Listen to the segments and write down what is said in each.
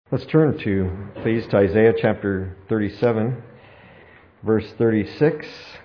Let's turn please, to Isaiah chapter 37, verse 36.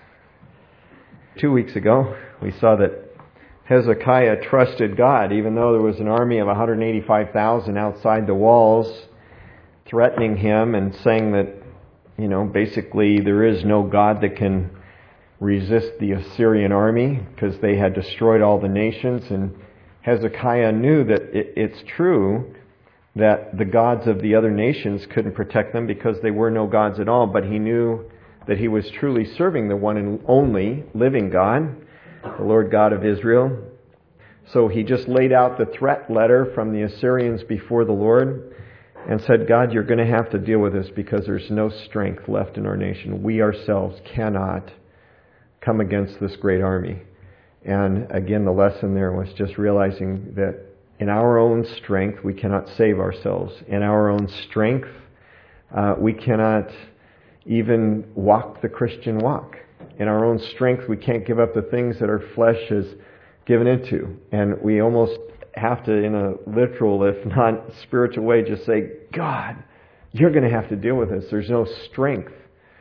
2 weeks ago, we saw that Hezekiah trusted God, even though there was an army of 185,000 outside the walls threatening him and saying that, basically there is no God that can resist the Assyrian army because they had destroyed all the nations. And Hezekiah knew that it's true that the gods of the other nations couldn't protect them because they were no gods at all, but he knew that he was truly serving the one and only living God, the Lord God of Israel. So he just laid out the threat letter from the Assyrians before the Lord and said, God, you're going to have to deal with this because there's no strength left in our nation. We ourselves cannot come against this great army. And again, the lesson there was just realizing that in our own strength, we cannot save ourselves. In our own strength, we cannot even walk the Christian walk. In our own strength, we can't give up the things that our flesh is given into. And we almost have to, in a literal, if not spiritual way, just say, God, you're going to have to deal with this. There's no strength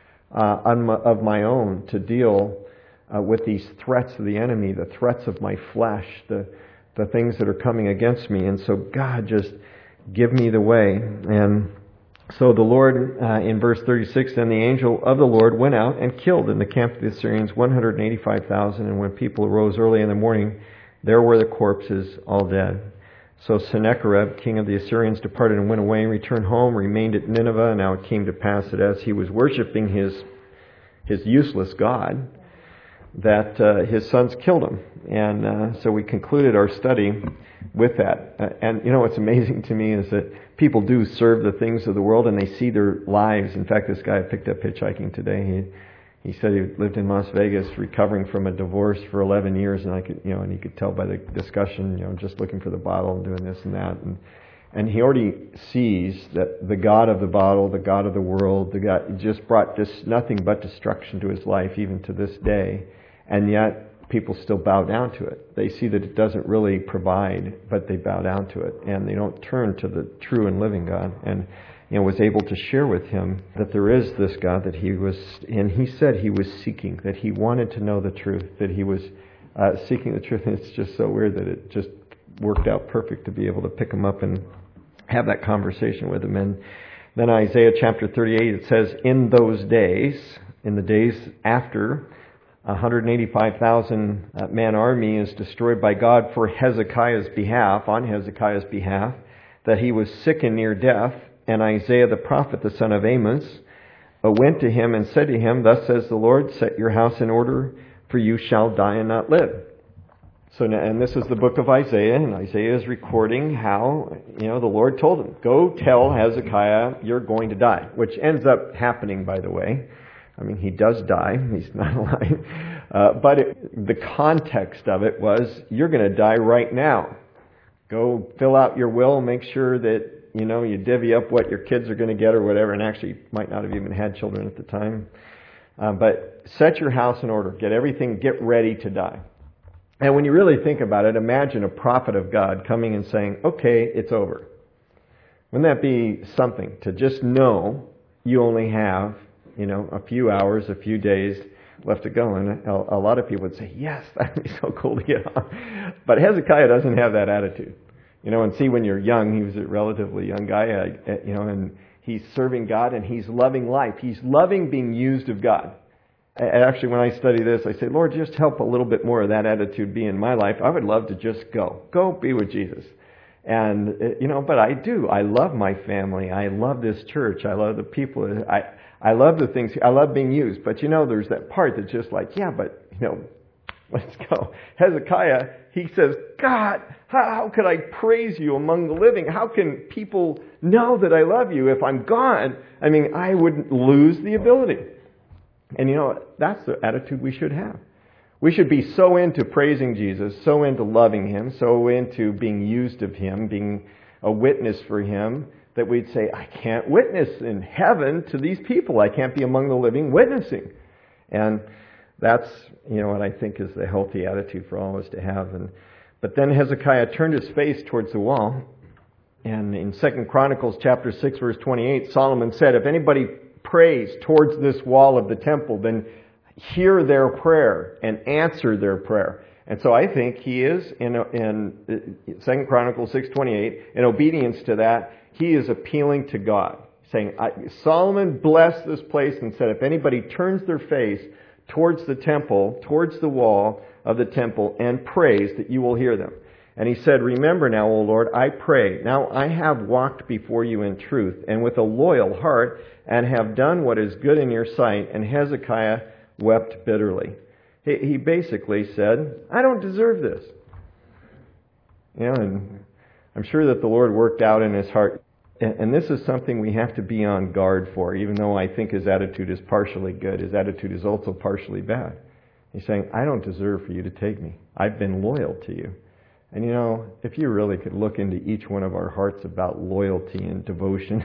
of my own to deal with these threats of the enemy, the threats of my flesh, the things that are coming against me. And so, God, just give me the way. And so the Lord, in verse 36, then the angel of the Lord went out and killed in the camp of the Assyrians 185,000. And when people arose early in the morning, there were the corpses all dead. So Sennacherib, king of the Assyrians, departed and went away and returned home, remained at Nineveh. And now it came to pass that as he was worshiping his useless God, that his sons killed him. And so we concluded our study with that. And what's amazing to me is that people do serve the things of the world and they see their lives. In fact, this guy I picked up hitchhiking today, he said he lived in Las Vegas recovering from a divorce for 11 years, and I could, and he could tell by the discussion, just looking for the bottle and doing this and that. And he already sees that the God of the bottle, the God of the world, the God just brought just nothing but destruction to his life, even to this day. And yet, people still bow down to it. They see that it doesn't really provide, but they bow down to it. And they don't turn to the true and living God. And, was able to share with him that there is this God that he was, and he said he was seeking, that he wanted to know the truth, that he was seeking the truth. And it's just so weird that it just worked out perfect to be able to pick him up and have that conversation with him. And then Isaiah chapter 38, it says, in those days, in the days after 185,000 man army is destroyed by God for Hezekiah's behalf, on Hezekiah's behalf, that he was sick and near death. And Isaiah the prophet, the son of Amos, went to him and said to him, thus says the Lord, set your house in order, for you shall die and not live. So, and this is the book of Isaiah, and Isaiah is recording how, the Lord told him, go tell Hezekiah you're going to die, which ends up happening, by the way. I mean, he does die. He's not alive. But the context of it was, you're going to die right now. Go fill out your will, make sure that, you divvy up what your kids are going to get or whatever, and actually might not have even had children at the time. But set your house in order. Get ready to die. And when you really think about it, imagine a prophet of God coming and saying, okay, it's over. Wouldn't that be something to just know you only have a few hours, a few days left to go? And a lot of people would say, yes, that'd be so cool to get on. But Hezekiah doesn't have that attitude. And see, when you're young, he was a relatively young guy, and he's serving God and he's loving life. He's loving being used of God. Actually, when I study this, I say, Lord, just help a little bit more of that attitude be in my life. I would love to just go be with Jesus. And, but I do. I love my family. I love this church. I love the people. I love the things. I love being used. But, there's that part that's just like, yeah, but, let's go. Hezekiah, he says, God, how could I praise you among the living? How can people know that I love you if I'm gone? I mean, I would lose the ability. And, that's the attitude we should have. We should be so into praising Jesus, so into loving him, so into being used of him, being a witness for him, that we'd say, I can't witness in heaven to these people. I can't be among the living witnessing. And that's, what I think is the healthy attitude for all of us to have. But then Hezekiah turned his face towards the wall, And in 2 Chronicles chapter 6, verse 28, Solomon said, if anybody prays towards this wall of the temple, then hear their prayer and answer their prayer. And so I think he is, in 2 Chronicles 6:28, in obedience to that, he is appealing to God, saying, Solomon blessed this place and said, if anybody turns their face towards the temple, towards the wall of the temple, and prays, that you will hear them. And he said, remember now, O Lord, I pray. Now I have walked before you in truth and with a loyal heart, and have done what is good in your sight. And Hezekiah wept bitterly. He basically said, I don't deserve this. And I'm sure that the Lord worked out in his heart. And this is something we have to be on guard for, even though I think his attitude is partially good. His attitude is also partially bad. He's saying, I don't deserve for you to take me. I've been loyal to you. And if you really could look into each one of our hearts about loyalty and devotion,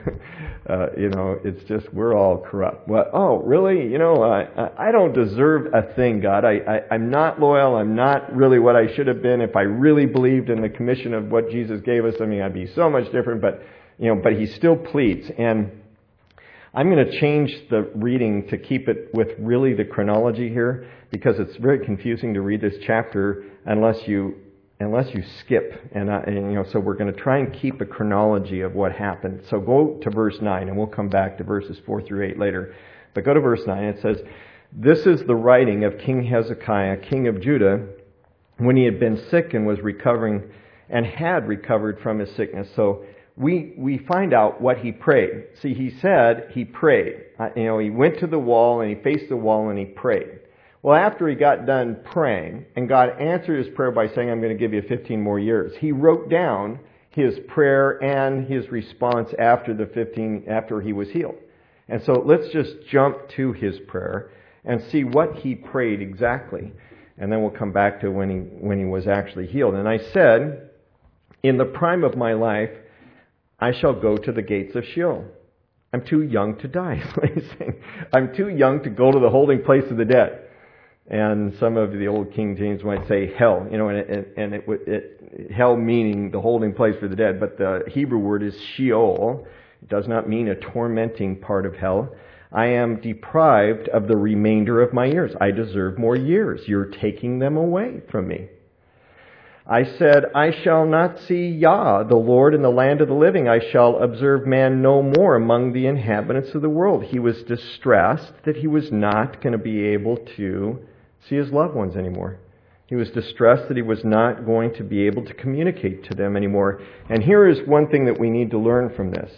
it's just, we're all corrupt. Well, oh, really? I don't deserve a thing, God. I'm not loyal. I'm not really what I should have been. If I really believed in the commission of what Jesus gave us, I'd be so much different. But he still pleads. And I'm going to change the reading to keep it with really the chronology here, because it's very confusing to read this chapter unless you skip. So we're going to try and keep a chronology of what happened. So go to verse 9, and we'll come back to verses 4 through 8 later. But go to verse 9. It says, this is the writing of King Hezekiah, king of Judah, when he had been sick and was recovering, and had recovered from his sickness. So we find out what he prayed. See, he said he prayed. He went to the wall, and he faced the wall, and he prayed. Well, after he got done praying, and God answered his prayer by saying, I'm going to give you 15 more years, he wrote down his prayer and his response after he was healed. And so let's just jump to his prayer and see what he prayed exactly. And then we'll come back to when he was actually healed. And I said, in the prime of my life, I shall go to the gates of Sheol. I'm too young to die. I'm too young to go to the holding place of the dead. And some of the old King James might say hell, and hell meaning the holding place for the dead. But the Hebrew word is Sheol. It does not mean a tormenting part of hell. I am deprived of the remainder of my years. I deserve more years. You're taking them away from me. I said, I shall not see Yah, the Lord, in the land of the living. I shall observe man no more among the inhabitants of the world. He was distressed that he was not going to be able to see his loved ones anymore. He was distressed that he was not going to be able to communicate to them anymore. And here is one thing that we need to learn from this.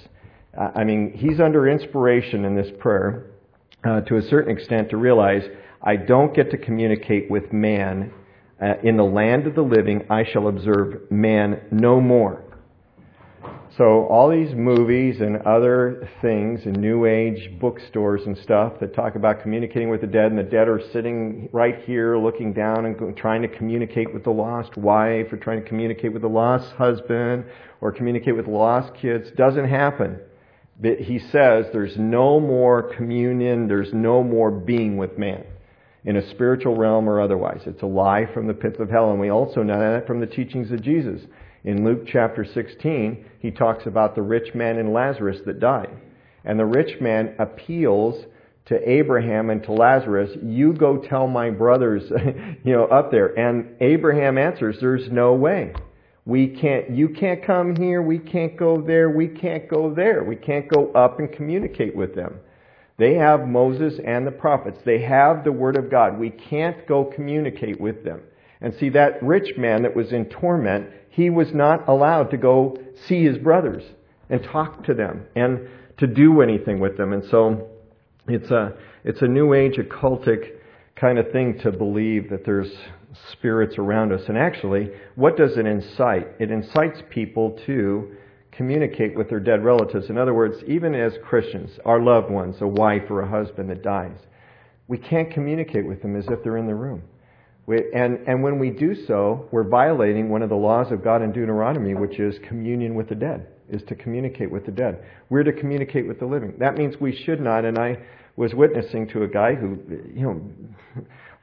He's under inspiration in this prayer to a certain extent to realize, I don't get to communicate with man. In the land of the living, I shall observe man no more. So all these movies and other things and New Age bookstores and stuff that talk about communicating with the dead, and the dead are sitting right here looking down and trying to communicate with the lost wife, or trying to communicate with the lost husband, or communicate with the lost kids, doesn't happen. But he says there's no more communion, there's no more being with man, in a spiritual realm or otherwise. It's a lie from the pits of hell. And we also know that from the teachings of Jesus. In Luke chapter 16, he talks about the rich man and Lazarus that died. And the rich man appeals to Abraham and to Lazarus, you go tell my brothers, up there. And Abraham answers, there's no way. You can't come here, we can't go there, we can't go there. We can't go up and communicate with them. They have Moses and the prophets. They have the Word of God. We can't go communicate with them. And see, that rich man that was in torment, he was not allowed to go see his brothers and talk to them and to do anything with them. And so it's a New Age occultic kind of thing to believe that there's spirits around us. And actually, what does it incite? It incites people to communicate with their dead relatives. In other words, even as Christians, our loved ones, a wife or a husband that dies, we can't communicate with them as if they're in the room. And when we do so, we're violating one of the laws of God in Deuteronomy, which is communion with the dead, is to communicate with the dead. We're to communicate with the living. That means we should not, and I was witnessing to a guy who,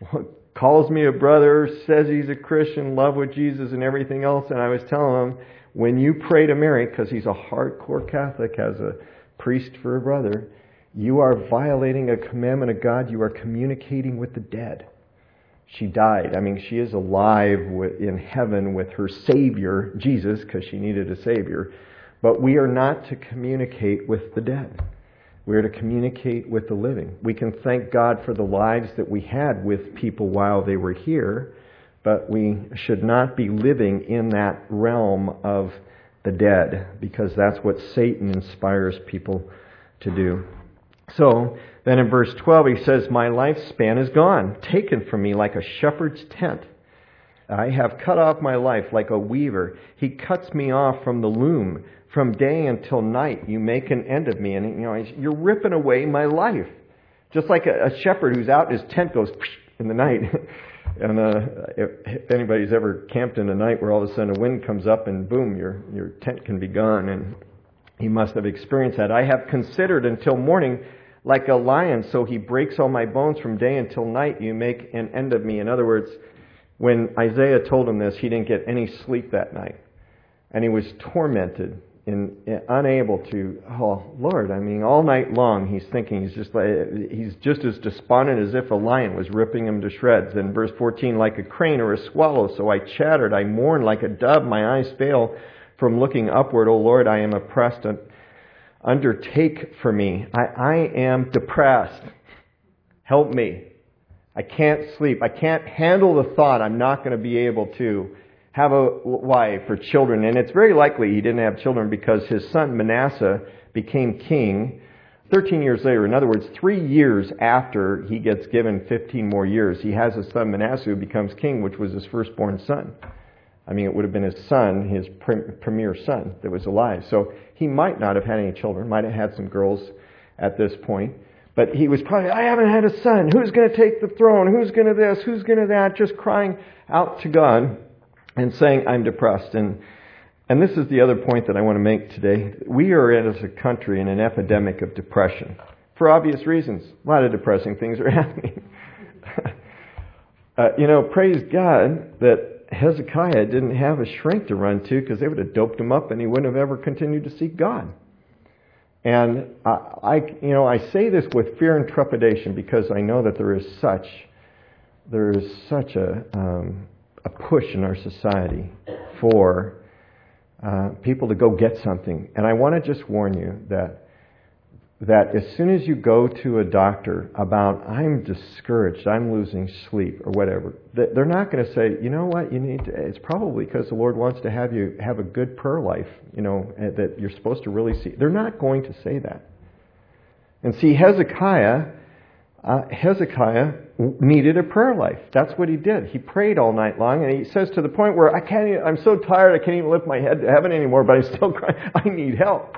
calls me a brother, says he's a Christian, love with Jesus and everything else, and I was telling him, when you pray to Mary, because he's a hardcore Catholic, has a priest for a brother, you are violating a commandment of God. You are communicating with the dead. She died. I mean, she is alive in heaven with her Savior, Jesus, because she needed a Savior. But we are not to communicate with the dead. We are to communicate with the living. We can thank God for the lives that we had with people while they were here, but we should not be living in that realm of the dead, because that's what Satan inspires people to do. So, then in verse 12 he says, my lifespan is gone, taken from me like a shepherd's tent. I have cut off my life like a weaver. He cuts me off from the loom. From day until night you make an end of me. And you're ripping away my life. Just like a shepherd who's out, his tent goes in the night. And if anybody's ever camped in a night where all of a sudden a wind comes up and boom, your tent can be gone. And he must have experienced that. I have considered until morning like a lion, so he breaks all my bones. From day until night you make an end of me. In other words, when Isaiah told him this, he didn't get any sleep that night. And he was tormented and unable to, oh Lord, I mean, all night long he's thinking, he's just as despondent as if a lion was ripping him to shreds. Then verse 14, like a crane or a swallow, so I chattered, I mourned like a dove, my eyes fail from looking upward. O Lord, I am oppressed. Undertake for me. I am depressed. Help me. I can't sleep. I can't handle the thought I'm not going to be able to have a wife or children. And it's very likely he didn't have children because his son Manasseh became king 13 years later. In other words, 3 years after he gets given 15 more years, he has a son Manasseh who becomes king, which was his firstborn son. I mean, it would have been his son, his premier son that was alive. So he might not have had any children, might have had some girls at this point. But he was probably, I haven't had a son. Who's going to take the throne? Who's going to this? Who's going to that? Just crying out to God and saying, I'm depressed. And this is the other point that I want to make today. We are as a country in an epidemic of depression. For obvious reasons. A lot of depressing things are happening. Praise God that Hezekiah didn't have a shrink to run to, because they would have doped him up and he wouldn't have ever continued to seek God. And I say this with fear and trepidation, because I know that there is such a push in our society for people to go get something. And I want to just warn you that as soon as you go to a doctor about, I'm discouraged, I'm losing sleep or whatever, they're not going to say, you know what, it's probably because the Lord wants to have you have a good prayer life, that you're supposed to really see. They're not going to say that. And see, Hezekiah needed a prayer life. That's what he did. He prayed all night long, and he says to the point where I'm so tired I can't even lift my head to heaven anymore, but I'm still crying, I need help.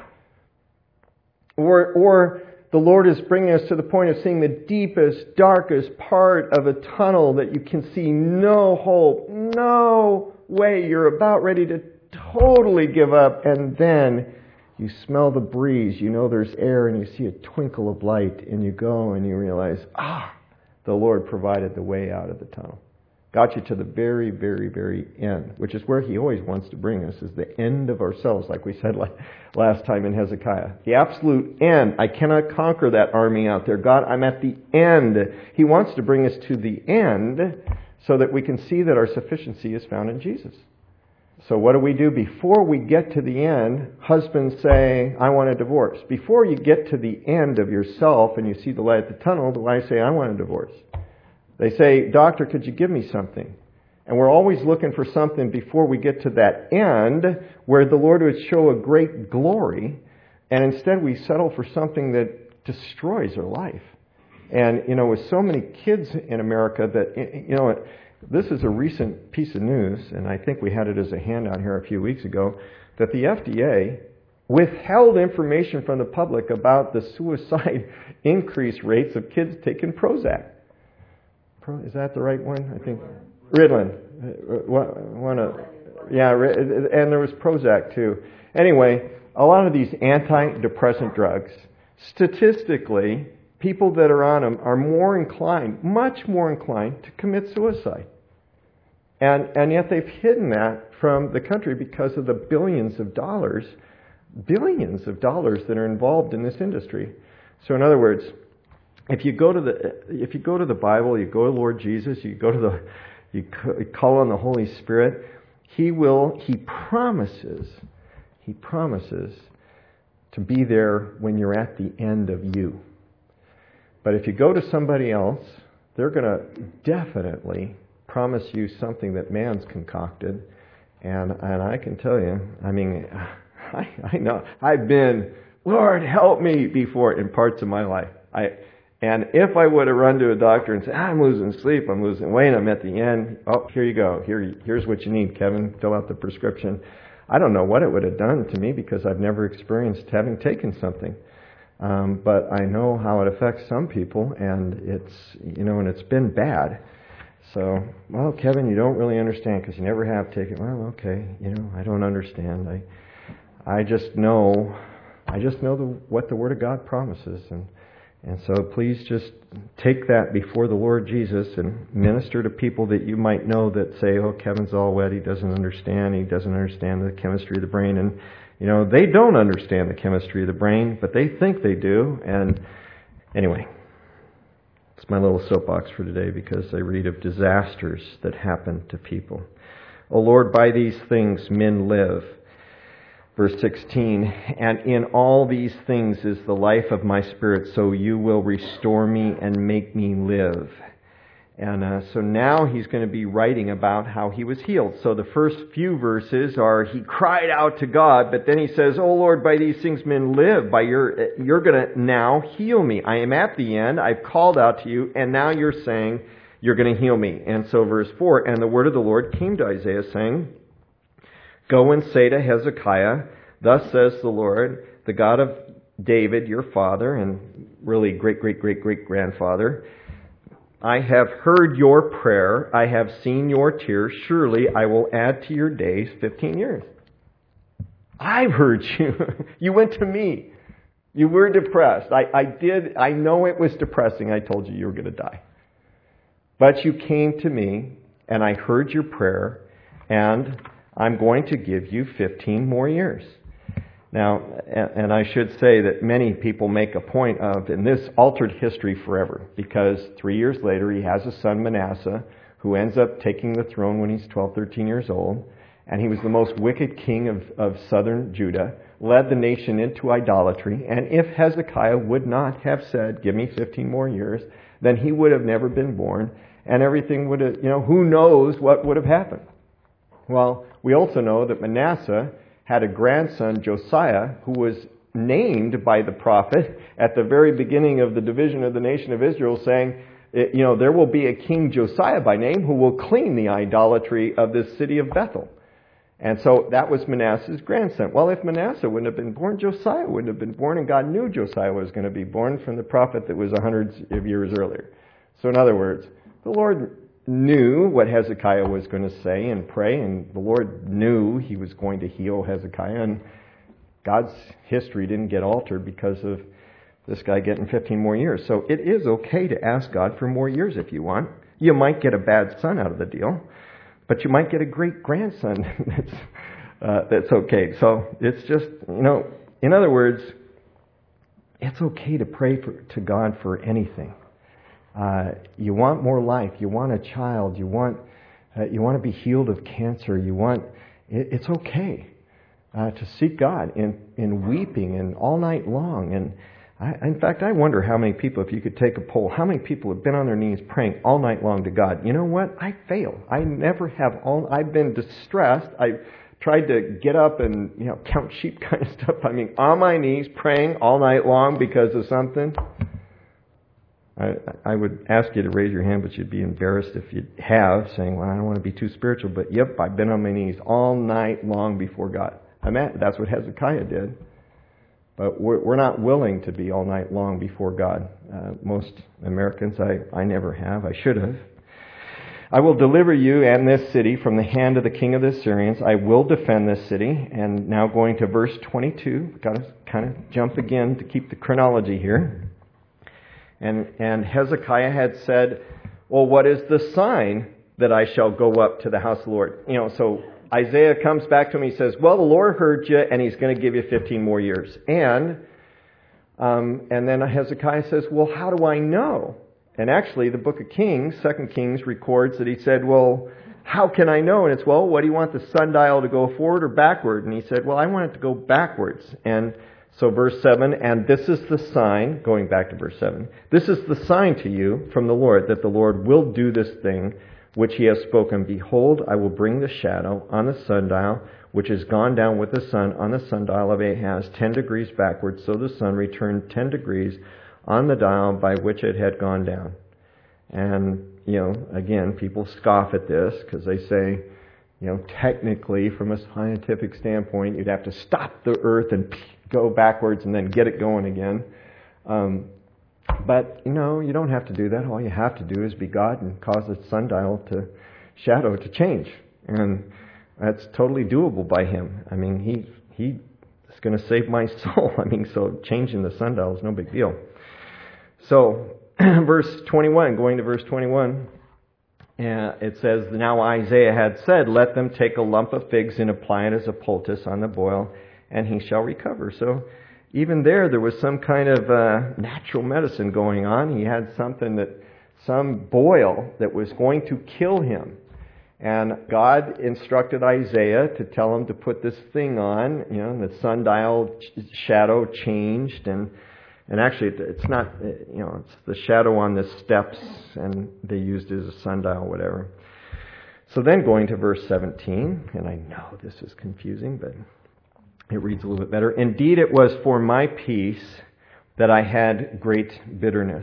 Or the Lord is bringing us to the point of seeing the deepest, darkest part of a tunnel that you can see no hope, no way. You're about ready to totally give up, and then you smell the breeze. You know there's air, and you see a twinkle of light, and you go and you realize, the Lord provided the way out of the tunnel. Got you to the very, very, very end, which is where He always wants to bring us, is the end of ourselves, like we said last time in Hezekiah. The absolute end. I cannot conquer that army out there. God, I'm at the end. He wants to bring us to the end so that we can see that our sufficiency is found in Jesus. So what do we do? Before we get to the end, husbands say, I want a divorce. Before you get to the end of yourself and you see the light at the tunnel, the wife say, I want a divorce. They say, doctor, could you give me something? And we're always looking for something before we get to that end where the Lord would show a great glory. And instead we settle for something that destroys our life. And, with so many kids in America that, this is a recent piece of news, and I think we had it as a handout here a few weeks ago, that the FDA withheld information from the public about the suicide increase rates of kids taking Prozac. Is that the right one? I think Ritalin. And there was Prozac too. Anyway, a lot of these antidepressant drugs, statistically, people that are on them are much more inclined to commit suicide. And yet they've hidden that from the country because of the billions of dollars that are involved in this industry. So in other words, if you go to the Bible, you go to Lord Jesus, you call on the Holy Spirit, He promises to be there when you're at the end of you. But if you go to somebody else, they're going to definitely promise you something that man's concocted. And I can tell you, I mean, I know, I've been, Lord, help me, before in parts of my life. And if I would have run to a doctor and said, I'm losing sleep, I'm losing weight, I'm at the end, oh, here you go, here's what you need, Kevin, fill out the prescription. I don't know what it would have done to me because I've never experienced having taken something. But I know how it affects some people, and it's been bad. So, well, Kevin, you don't really understand because you never have taken. Well, okay, I don't understand. I just know what the Word of God promises, and so please just take that before the Lord Jesus and minister to people that you might know that say, oh, Kevin's all wet, he doesn't understand the chemistry of the brain. And, they don't understand the chemistry of the brain, but they think they do. And anyway, it's my little soapbox for today because I read of disasters that happen to people. O Lord, by these things men live. Verse 16, and in all these things is the life of my spirit, so you will restore me and make me live. And so now he's going to be writing about how he was healed. So the first few verses are, he cried out to God, but then he says, oh Lord, by these things men live. You're going to now heal me. I am at the end. I've called out to you, and now you're saying you're going to heal me. And so verse 4, and the word of the Lord came to Isaiah saying, go and say to Hezekiah, thus says the Lord, the God of David, your father, and really great-great-great-great-grandfather, I have heard your prayer, I have seen your tears, surely I will add to your days 15 years. I've heard you. You went to me. You were depressed. I know it was depressing. I told you were going to die. But you came to me, and I heard your prayer, and I'm going to give you 15 more years. Now, and I should say that many people make a point of, and this altered history forever, because 3 years later he has a son, Manasseh, who ends up taking the throne when he's 12, 13 years old, and he was the most wicked king of southern Judah, led the nation into idolatry, and if Hezekiah would not have said, give me 15 more years, then he would have never been born, and everything would have, who knows what would have happened. Well, we also know that Manasseh had a grandson, Josiah, who was named by the prophet at the very beginning of the division of the nation of Israel, saying, there will be a king Josiah by name who will clean the idolatry of this city of Bethel. And so that was Manasseh's grandson. Well, if Manasseh wouldn't have been born, Josiah wouldn't have been born, and God knew Josiah was going to be born from the prophet that was hundreds of years earlier. So in other words, the Lord knew what Hezekiah was going to say and pray, and the Lord knew he was going to heal Hezekiah, and God's history didn't get altered because of this guy getting 15 more years. So it is okay to ask God for more years if you want. You might get a bad son out of the deal, but you might get a great grandson that's okay. So it's just, in other words, it's okay to pray to God for anything. You want more life. You want a child. You want to be healed of cancer. It's okay to seek God in weeping and all night long. And in fact, I wonder how many people, if you could take a poll, how many people have been on their knees praying all night long to God. You know what? I fail. I never have. I've been distressed. I've tried to get up and count sheep kind of stuff. I mean, on my knees praying all night long because of something. I would ask you to raise your hand, but you'd be embarrassed if you have, saying, well, I don't want to be too spiritual, but yep, I've been on my knees all night long before God. That's what Hezekiah did. But we're not willing to be all night long before God. Most Americans, I never have. I should have. I will deliver you and this city from the hand of the king of the Assyrians. I will defend this city. And now going to verse 22, got to kind of jump again to keep the chronology here. And Hezekiah had said, well, what is the sign that I shall go up to the house of the Lord? So Isaiah comes back to him. He says, well, the Lord heard you, and He's going to give you 15 more years. And then Hezekiah says, well, how do I know? And actually, the book of Kings, 2 Kings, records that he said, well, how can I know? And it's, well, what do you want, the sundial to go forward or backward? And he said, well, I want it to go backwards. And so verse 7, and this is the sign, going back to verse 7, this is the sign to you from the Lord, that the Lord will do this thing which He has spoken. Behold, I will bring the shadow on the sundial, which has gone down with the sun on the sundial of Ahaz 10 degrees backwards. So the sun returned 10 degrees on the dial by which it had gone down. And, again, people scoff at this because they say, technically, from a scientific standpoint, you'd have to stop the earth and go backwards and then get it going again. But, you don't have to do that. All you have to do is be God and cause the sundial shadow to change. And that's totally doable by Him. I mean, He is going to save my soul. So changing the sundial is no big deal. So, verse 21, going to verse 21, it says, now Isaiah had said, let them take a lump of figs and apply it as a poultice on the boil, and he shall recover. So, even there was some kind of natural medicine going on. He had some boil that was going to kill him. And God instructed Isaiah to tell him to put this thing on. The sundial shadow changed, and actually it's not, it's the shadow on the steps, and they used it as a sundial, whatever. So then going to verse 17, and I know this is confusing, but it reads a little bit better. Indeed, it was for my peace that I had great bitterness.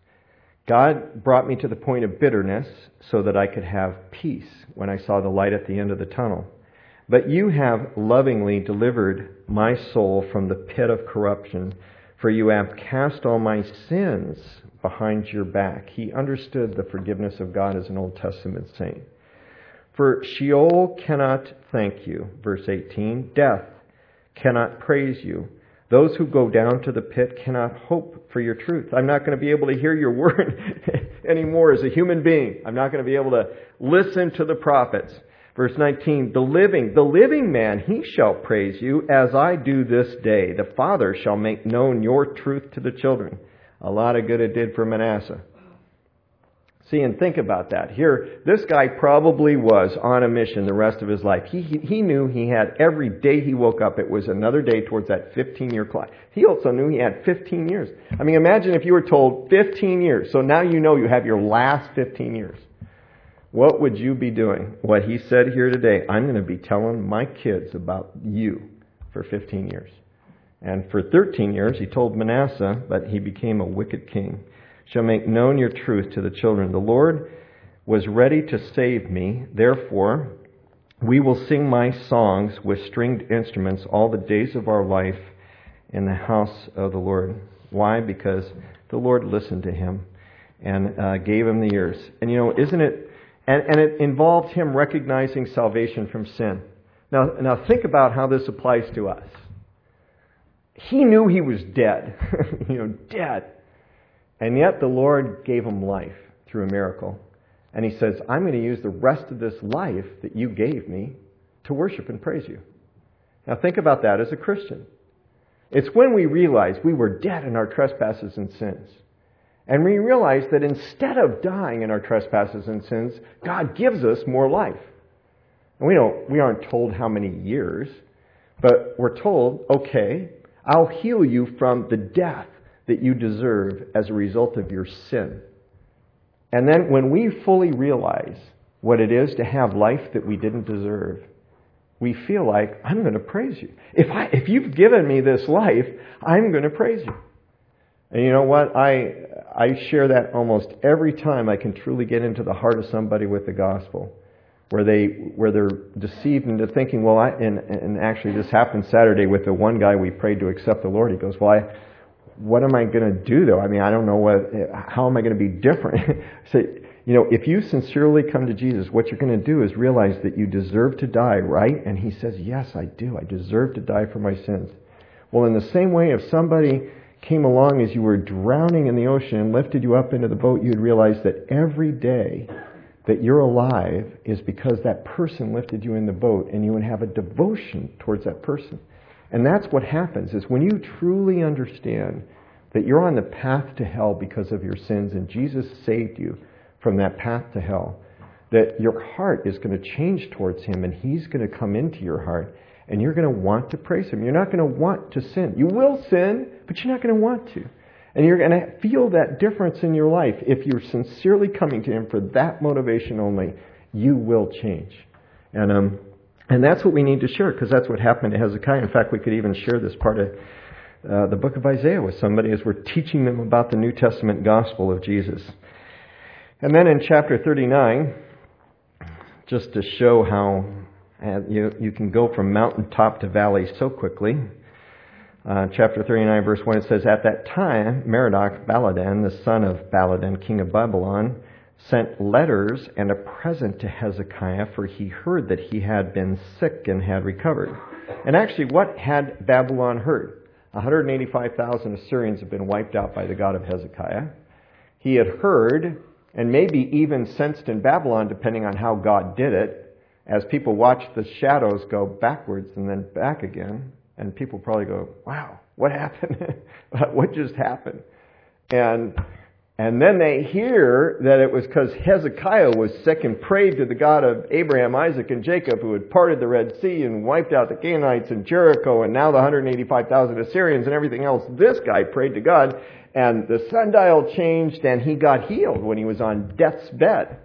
God brought me to the point of bitterness so that I could have peace when I saw the light at the end of the tunnel. But you have lovingly delivered my soul from the pit of corruption, for you have cast all my sins behind your back. He understood the forgiveness of God as an Old Testament saint. For Sheol cannot thank you, verse 18. Death cannot praise you. Those who go down to the pit cannot hope for your truth. I'm not going to be able to hear your word anymore as a human being. I'm not going to be able to listen to the prophets. Verse 19, the living man, he shall praise you as I do this day. The Father shall make known your truth to the children. A lot of good it did for Manasseh. See, and think about that. Here, this guy probably was on a mission the rest of his life. He knew he had, every day he woke up, it was another day towards that 15-year clock. He also knew he had 15 years. Imagine if you were told 15 years. So now you know you have your last 15 years. What would you be doing? What he said here today, I'm going to be telling my kids about you for 15 years. And for 13 years, he told Manasseh, but he became a wicked king. Shall make known your truth to the children. The Lord was ready to save me. Therefore, we will sing my songs with stringed instruments all the days of our life in the house of the Lord. Why? Because the Lord listened to him and gave him the ears. And isn't it? And it involved him recognizing salvation from sin. Now think about how this applies to us. He knew he was dead. Dead. And yet the Lord gave him life through a miracle. And he says, I'm going to use the rest of this life that you gave me to worship and praise you. Now think about that as a Christian. It's when we realize we were dead in our trespasses and sins. And we realize that instead of dying in our trespasses and sins, God gives us more life. And we aren't told how many years, but we're told, okay, I'll heal you from the death that you deserve as a result of your sin. And then when we fully realize what it is to have life that we didn't deserve, we feel like, I'm going to praise you. If you've given me this life, I'm going to praise you. And you know what? I share that almost every time I can truly get into the heart of somebody with the gospel, where they're deceived into thinking, well, and actually this happened Saturday with the one guy we prayed to accept the Lord. He goes, well, what am I going to do though? I don't know how am I going to be different? So, if you sincerely come to Jesus, what you're going to do is realize that you deserve to die, right? And he says, yes, I do. I deserve to die for my sins. Well, in the same way, if somebody came along as you were drowning in the ocean and lifted you up into the boat, you'd realize that every day that you're alive is because that person lifted you in the boat, and you would have a devotion towards that person. And that's what happens, is when you truly understand that you're on the path to hell because of your sins, and Jesus saved you from that path to hell, that your heart is going to change towards Him, and He's going to come into your heart, and you're going to want to praise Him. You're not going to want to sin. You will sin, but you're not going to want to. And you're going to feel that difference in your life. If you're sincerely coming to Him for that motivation only, you will change. And that's what we need to share, because that's what happened to Hezekiah. In fact, we could even share this part of the book of Isaiah with somebody as we're teaching them about the New Testament gospel of Jesus. And then in chapter 39, just to show how you can go from mountaintop to valley so quickly, chapter 39, verse 1, it says, "At that time, Merodach-Baladan, the son of Baladan, king of Babylon, sent letters and a present to Hezekiah, for he heard that he had been sick and had recovered." And actually, what had Babylon heard? 185,000 Assyrians have been wiped out by the God of Hezekiah. He had heard, and maybe even sensed in Babylon, depending on how God did it, as people watched the shadows go backwards and then back again, and people probably go, "Wow, what happened? What just happened?" And then they hear that it was because Hezekiah was sick and prayed to the God of Abraham, Isaac, and Jacob, who had parted the Red Sea and wiped out the Canaanites and Jericho, and now the 185,000 Assyrians and everything else. This guy prayed to God, and the sundial changed, and he got healed when he was on death's bed.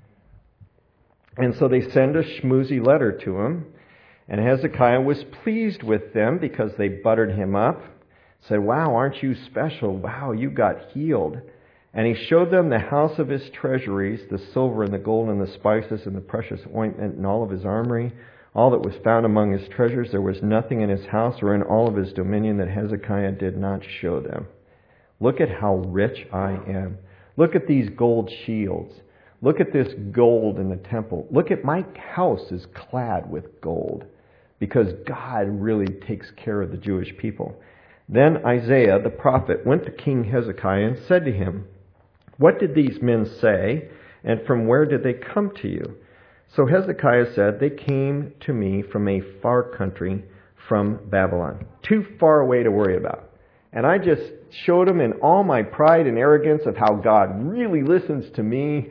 And so they send a schmoozy letter to him, and Hezekiah was pleased with them because they buttered him up, said, "Wow, aren't you special? Wow, you got healed." And he showed them the house of his treasuries, the silver and the gold and the spices and the precious ointment and all of his armory, all that was found among his treasures. There was nothing in his house or in all of his dominion that Hezekiah did not show them. "Look at how rich I am. Look at these gold shields. Look at this gold in the temple. Look at my house is clad with gold," because God really takes care of the Jewish people. Then Isaiah the prophet went to King Hezekiah and said to him, "What did these men say, and from where did they come to you?" So Hezekiah said, "They came to me from a far country, from Babylon." Too far away to worry about. And I just showed him in all my pride and arrogance of how God really listens to me.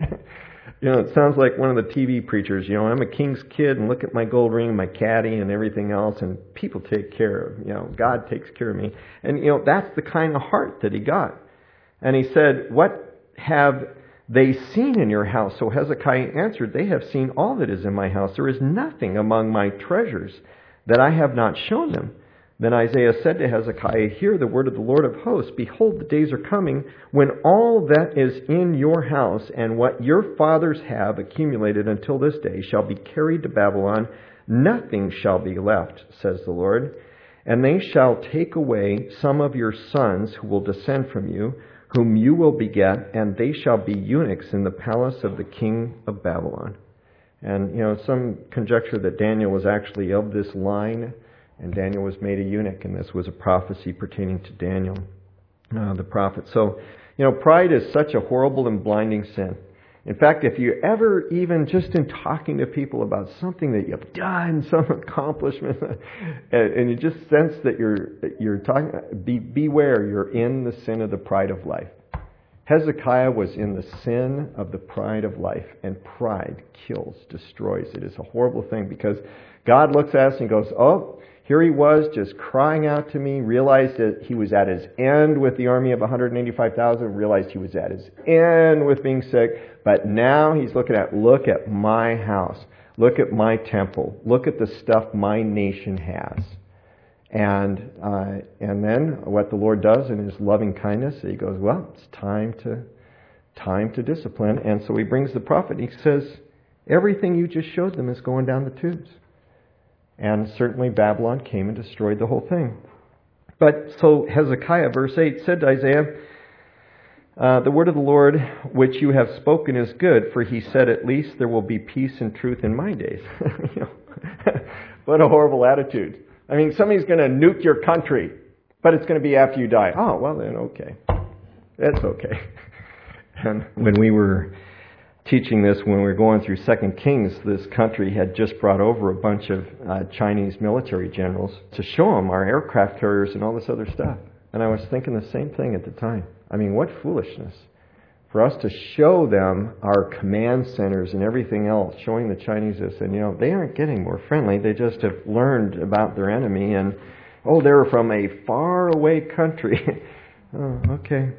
It sounds like one of the TV preachers, I'm a king's kid, and look at my gold ring, my caddy, and everything else, and people take care of, God takes care of me. And, that's the kind of heart that he got. And he said, "What have they seen in your house?" So Hezekiah answered, "They have seen all that is in my house. There is nothing among my treasures that I have not shown them." Then Isaiah said to Hezekiah, "Hear the word of the Lord of hosts. Behold, the days are coming when all that is in your house and what your fathers have accumulated until this day shall be carried to Babylon. Nothing shall be left, says the Lord. And they shall take away some of your sons who will descend from you, whom you will beget, and they shall be eunuchs in the palace of the king of Babylon." And, some conjecture that Daniel was actually of this line, and Daniel was made a eunuch, and this was a prophecy pertaining to Daniel, the prophet. So, pride is such a horrible and blinding sin. In fact, if you ever, even just in talking to people about something that you've done, some accomplishment, and you just sense that you're talking, beware, you're in the sin of the pride of life. Hezekiah was in the sin of the pride of life, and pride kills, destroys. It is a horrible thing, because God looks at us and goes, "Oh, here he was just crying out to me," realized that he was at his end with the army of 185,000, realized he was at his end with being sick, but now he's look at my house, look at my temple, look at the stuff my nation has. And then what the Lord does in his loving kindness, he goes, "Well, it's time to discipline." And so he brings the prophet, and he says, "Everything you just showed them is going down the tubes." And certainly Babylon came and destroyed the whole thing. But so Hezekiah, verse 8, said to Isaiah, "The word of the Lord which you have spoken is good, for he said, at least there will be peace and truth in my days." What a horrible attitude. I mean, somebody's going to nuke your country, but it's going to be after you die. Oh, well then, okay. That's okay. And when we were teaching this when we were going through 2 Kings. This country had just brought over a bunch of Chinese military generals to show them our aircraft carriers and all this other stuff. And I was thinking the same thing at the time. I mean, what foolishness for us to show them our command centers and everything else, showing the Chinese this. And, they aren't getting more friendly. They just have learned about their enemy. And, they're from a faraway country. Oh, okay.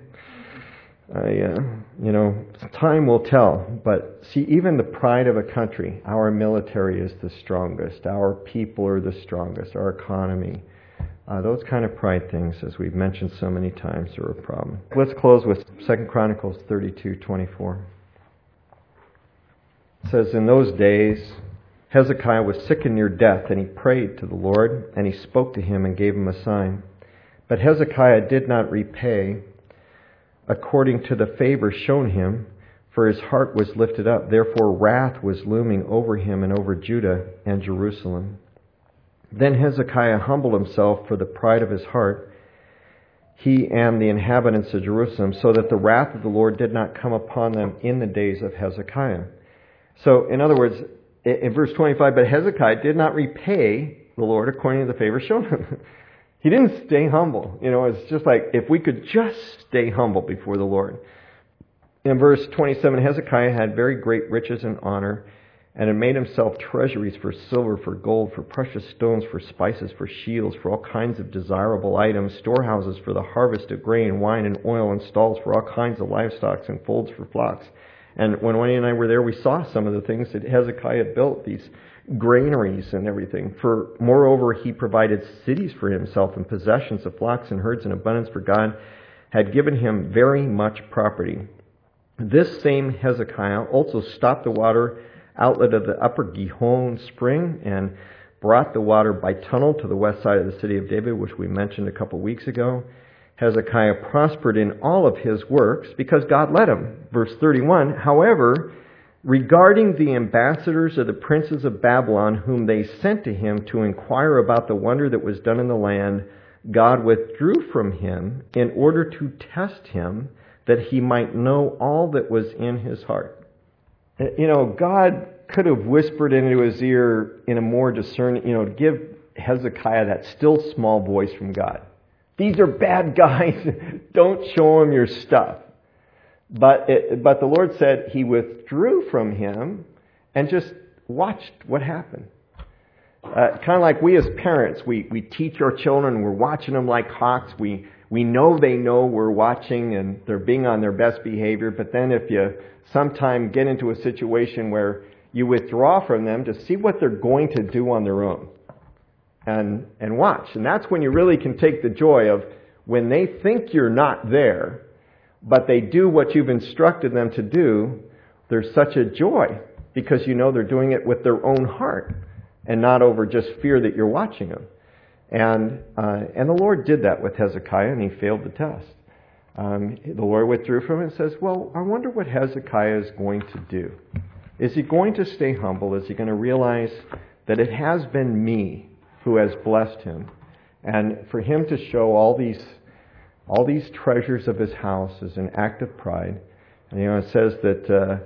Time will tell. But see, even the pride of a country, our military is the strongest. Our people are the strongest. Our economy. Those kind of pride things, as we've mentioned so many times, are a problem. Let's close with 2 Chronicles 32:24. It says, "In those days, Hezekiah was sick and near death, and he prayed to the Lord, and he spoke to him and gave him a sign. But Hezekiah did not repay according to the favor shown him, for his heart was lifted up. Therefore wrath was looming over him and over Judah and Jerusalem. Then Hezekiah humbled himself for the pride of his heart, he and the inhabitants of Jerusalem, so that the wrath of the Lord did not come upon them in the days of Hezekiah." So, in other words, in verse 25, but Hezekiah did not repay the Lord according to the favor shown him. He didn't stay humble. It's just like, if we could just stay humble before the Lord. In verse 27, Hezekiah had very great riches and honor, and had made himself treasuries for silver, for gold, for precious stones, for spices, for shields, for all kinds of desirable items, storehouses for the harvest of grain, wine, and oil, and stalls for all kinds of livestock, and folds for flocks. And when Wayne and I were there, we saw some of the things that Hezekiah built, these granaries and everything. For moreover, he provided cities for himself and possessions of flocks and herds in abundance, for God had given him very much property. This same Hezekiah also stopped the water outlet of the upper Gihon spring and brought the water by tunnel to the west side of the city of David, which we mentioned a couple weeks ago. Hezekiah prospered in all of his works because God led him. Verse 31, "However, regarding the ambassadors of the princes of Babylon, whom they sent to him to inquire about the wonder that was done in the land, God withdrew from him in order to test him, that he might know all that was in his heart." God could have whispered into his ear in a more discerning, give Hezekiah that still small voice from God. These are bad guys. Don't show them your stuff. But the Lord said he withdrew from him and just watched what happened. Kind of like we as parents, we teach our children, we're watching them like hawks. We know they know we're watching and they're being on their best behavior. But then if you sometime get into a situation where you withdraw from them to see what they're going to do on their own and watch. And that's when you really can take the joy of when they think you're not there, but they do what you've instructed them to do. There's such a joy because they're doing it with their own heart and not over just fear that you're watching them. And the Lord did that with Hezekiah, and he failed the test. The Lord withdrew from it and says, well, I wonder what Hezekiah is going to do. Is he going to stay humble? Is he going to realize that it has been me who has blessed him? And for him to show all these treasures of his house is an act of pride. And, it says that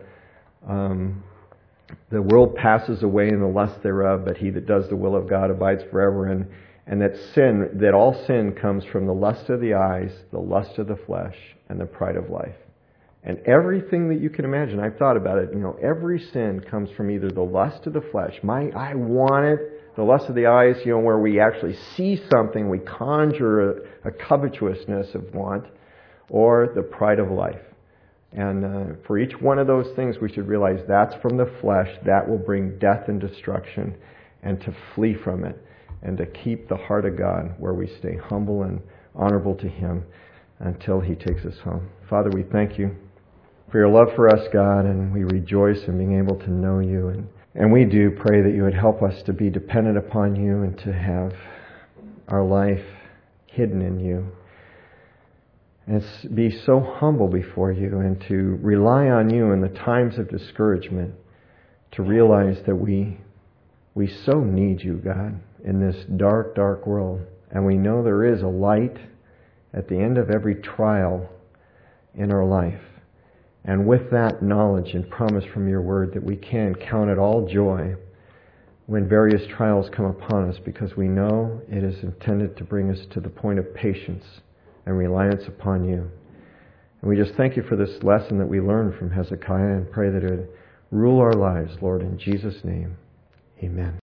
the world passes away and the lust thereof, but he that does the will of God abides forever. And that all sin comes from the lust of the eyes, the lust of the flesh, and the pride of life. And everything that you can imagine, I've thought about it, every sin comes from either the lust of the flesh, I want it, the lust of the eyes, where we actually see something, we conjure a covetousness of want, or the pride of life. And for each one of those things, we should realize that's from the flesh, that will bring death and destruction, and to flee from it. And to keep the heart of God where we stay humble and honorable to him until he takes us home. Father, we thank you for your love for us, God, and we rejoice in being able to know you. And we do pray that you would help us to be dependent upon you and to have our life hidden in you. And be so humble before you and to rely on you in the times of discouragement, to realize that we so need you, God, in this dark, dark world. And we know there is a light at the end of every trial in our life. And with that knowledge and promise from your word that we can count it all joy when various trials come upon us, because we know it is intended to bring us to the point of patience and reliance upon you. And we just thank you for this lesson that we learned from Hezekiah and pray that it would rule our lives, Lord, in Jesus' name. Amen.